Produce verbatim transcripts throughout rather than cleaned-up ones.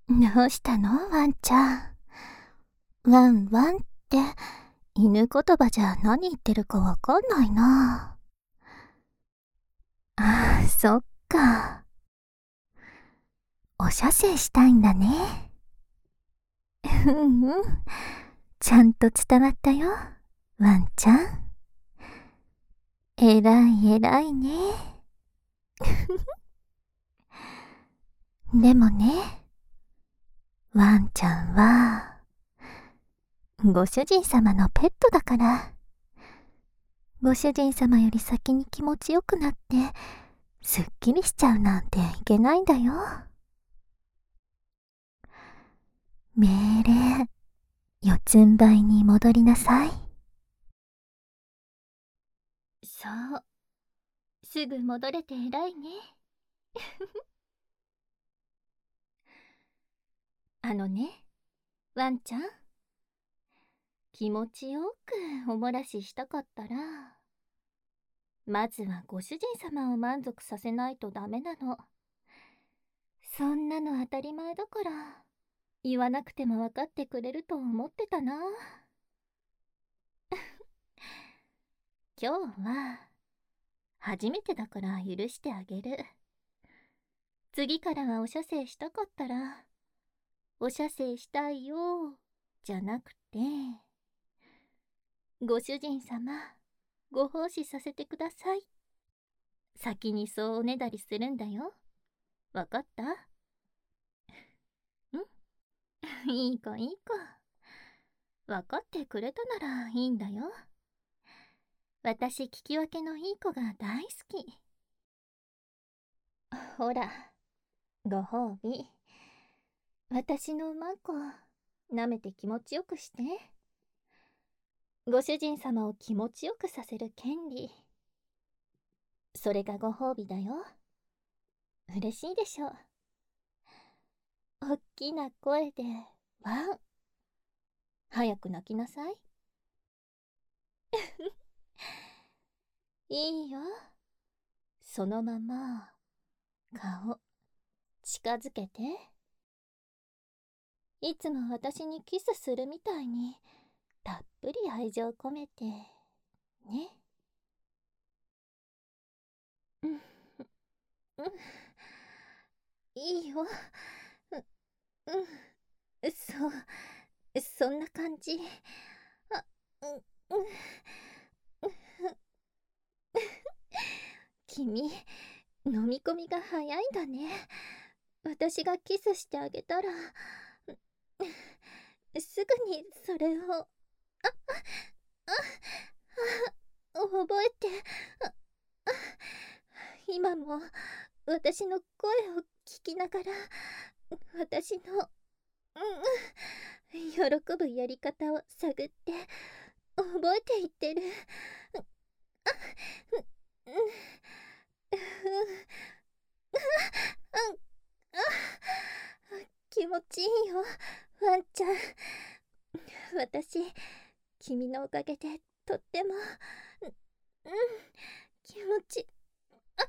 どうしたのワンちゃん。ワンワンって犬言葉じゃ何言ってるかわかんないな。ああ、そっか。お射精したいんだね。うんうん。ちゃんと伝わったよ、ワンちゃん。えらいえらいね。でもね、ワンちゃんは、ご主人様のペットだから、ご主人様より先に気持ちよくなって、すっきりしちゃうなんていけないんだよ。命令、四つん這いに戻りなさい。そう、すぐ戻れて偉いね。あのね、ワンちゃん、気持ちよくおもらししたかったら、まずはご主人様を満足させないとダメなの。そんなの当たり前だから、言わなくても分かってくれると思ってたな。今日は初めてだから許してあげる。次からはお射精したかったら、お射精したいよじゃなくて、ご主人様、ご奉仕させてください。先にそうおねだりするんだよ。わかった？んいい子いい子。わかってくれたならいいんだよ。私聞き分けのいい子が大好き。ほら、ご褒美。私のマンコ、舐めて気持ちよくして。ご主人様を気持ちよくさせる権利。それがご褒美だよ。嬉しいでしょ。おっきな声で、ワン。早く泣きなさい。いいよ。そのまま、顔、近づけて。いつも私にキスするみたいに、たっぷり愛情込めて、ね。うん、うん、いいよ。う、うん、そう、そんな感じ。あ、うん、うん、君、飲み込みが早いんだね。私がキスしてあげたら、すぐにそれを、あ、あ、あ、覚えて、あ、あ、今も私の声を聞きながら、私の、うん、喜ぶやり方を探って覚えていってる。あ、うん、うん、あ、気持ちいいよ、ワンちゃん。私、君のおかげでとっても、うん、気持ち、あ、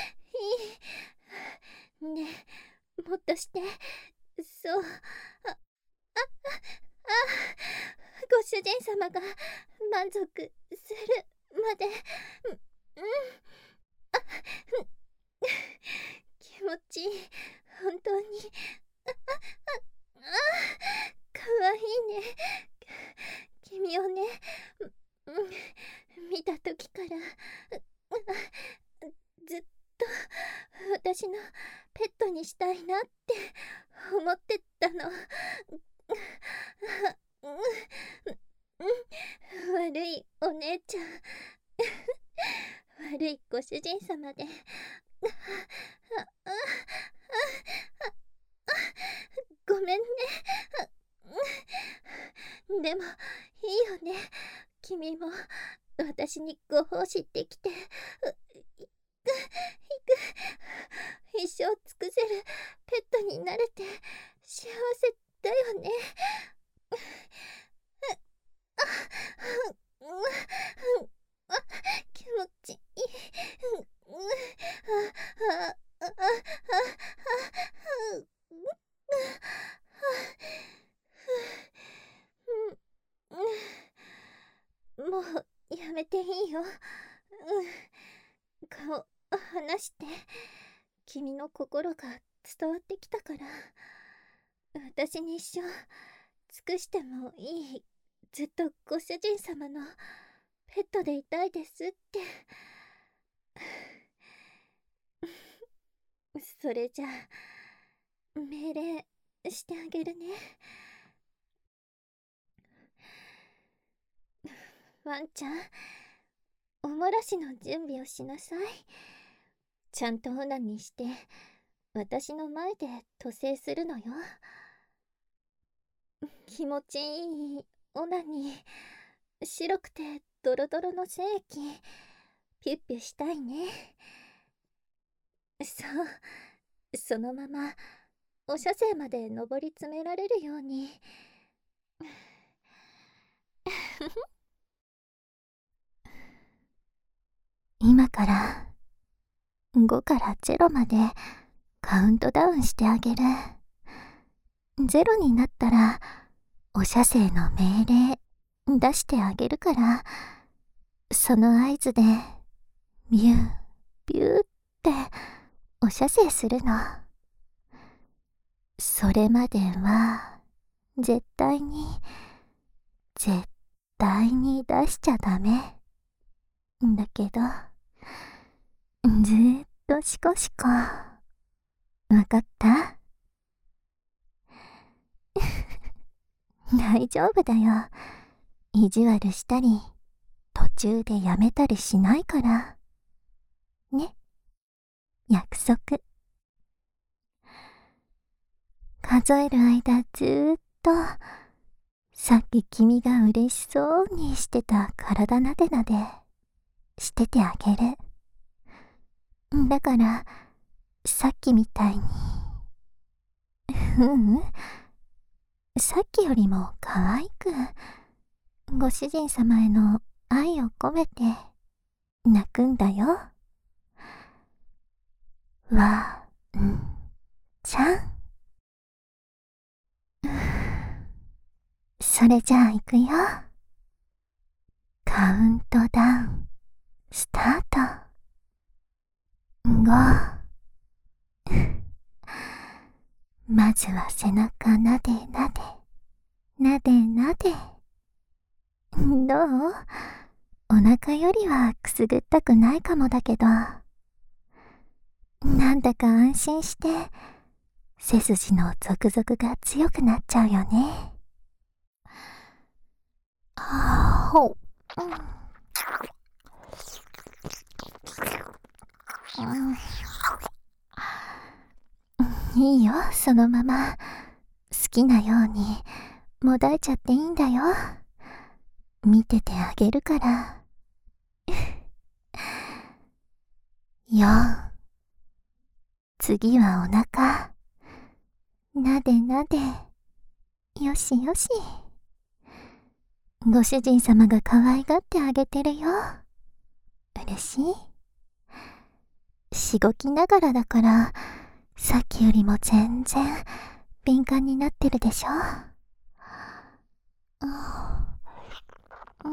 いい。ねえ、もっとして。そう。あ、あ、あ、ご主人様が満足するまで、うん、うん、あ、うん、気持ちいい。本当に。あ、あ、あ、かわいいね。君をね、うん、見た時から、ずっと私のペットにしたいなって思ってたの。悪いお姉ちゃん。悪いご主人様で。ごめんね。でもいいよね。君も私にご奉仕できて、一生尽くせるペットになれて幸せだよね。気持ちいい。ああああああ君の心が伝わってきたから、私に一生尽くしてもいい、ずっとご主人様のペットでいたいですって。それじゃあ命令してあげるね。ワンちゃん、おもらしの準備をしなさい。ちゃんとオナニーして私の前で塗製するのよ。気持ちいいオナニー、白くてドロドロの精液ピュッピュしたいね。そう、そのままお射精まで上り詰められるように。今からごからゼロまでカウントダウンしてあげる。ゼロになったらお射精の命令出してあげるから、その合図でビュービューってお射精するの。それまでは絶対に絶対に出しちゃダメだけど、ずーっとシコシコ。わかった？大丈夫だよ。意地悪したり途中でやめたりしないからね。約束。数える間ずーっとさっき君が嬉しそうにしてた体なでなでしててあげる。だからさっきみたいに、ううん、さっきよりも可愛くご主人様への愛を込めて泣くんだよ。わんちゃん。それじゃあ行くよ。カウントダウンスタート。ごまずは背中なでなでなでなで。どう？お腹よりはくすぐったくないかもだけど、なんだか安心して背筋のゾクゾクが強くなっちゃうよね。はぁほう、うん、いいよ、そのまま好きなようにもだえちゃっていいんだよ。見ててあげるから。よん、次はお腹なでなで。よしよし。ご主人様が可愛がってあげてるよ。嬉しい。しごきながらだからさっきよりも全然敏感になってるでしょ。うん、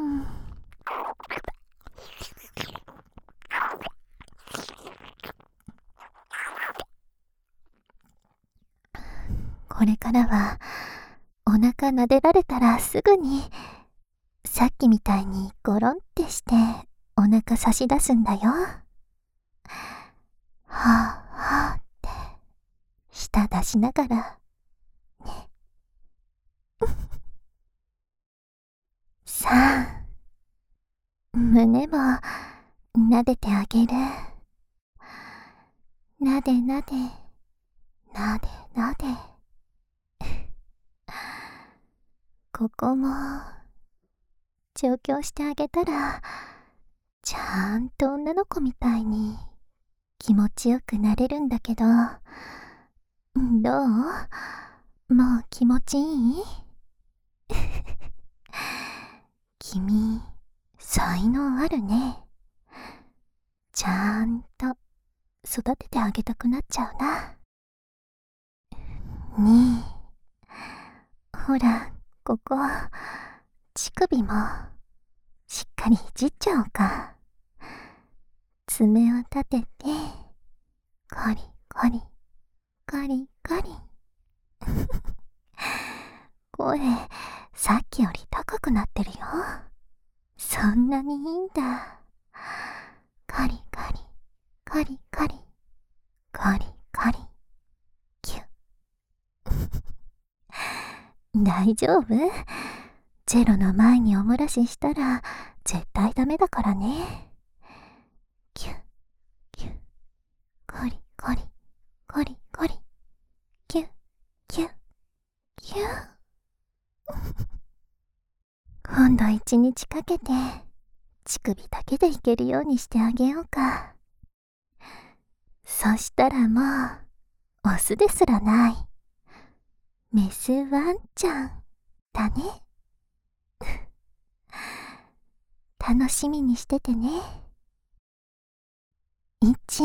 これからはお腹撫でられたらすぐにさっきみたいにゴロンってしてお腹差し出すんだよ。はぁはぁって舌出しながらね。さあ、胸も撫でてあげる。なでなでなでなで。ここも調教してあげたらちゃんと女の子みたいに気持ちよくなれるんだけど、どう？もう気持ちいい？君才能あるね。ちゃんと育ててあげたくなっちゃうな。にほら、ここ乳首もしっかりいじっちゃおうか。爪を立ててコリコカリカリカリ声さっきより高くなってるよ。そんなにいいんだ。カリカリカリカリカリカリキュッ大丈夫？チェロの前にお漏らししたら絶対ダメだからね。キュッキュッカリカリカリカリキュッキュッキュッ今度一日かけて乳首だけでいけるようにしてあげようか。そしたらもうオスですらないメスワンちゃんだね。楽しみにしててね。いち。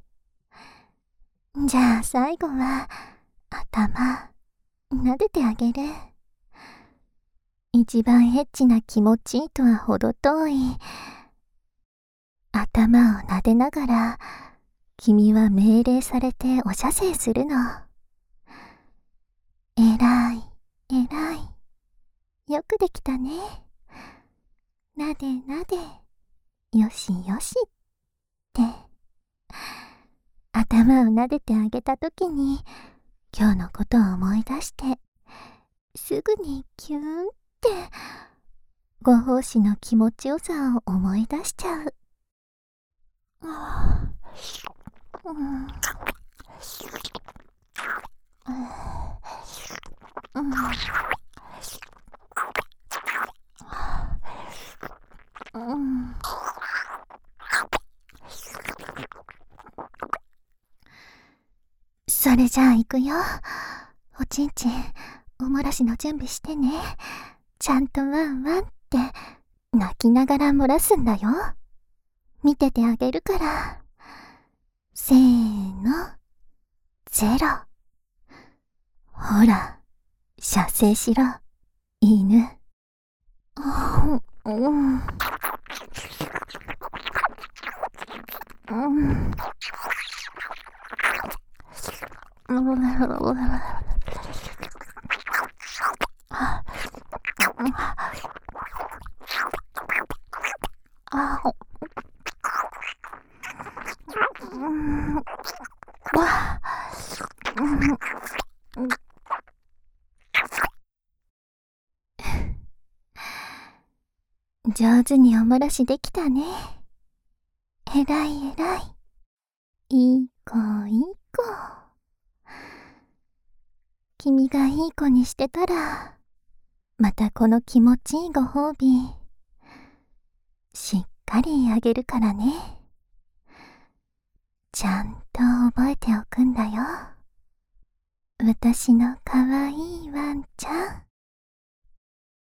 じゃあ最後は頭撫でてあげる。一番エッチな気持ちいいとはほど遠い頭を撫でながら君は命令されてお射精するの。えらいえらいよくできたね。なでなでよしよしって頭を撫でてあげたときに今日のことを思い出してすぐにキューンってご奉仕の気持ちよさを思い出しちゃう。うん、うん、うん、それじゃあ行くよ。おちんちんお漏らしの準備してね。ちゃんとワンワンって泣きながら漏らすんだよ。見ててあげるから。せーのゼロ。ほら射精しろ犬。うんうんうんあ上手にお漏らしできたね。えらいえらい。いい子いい子。君がいい子にしてたらまたこの気持ちいいご褒美しっかりあげるからね。ちゃんと覚えておくんだよ。私のかわいいワンちゃん。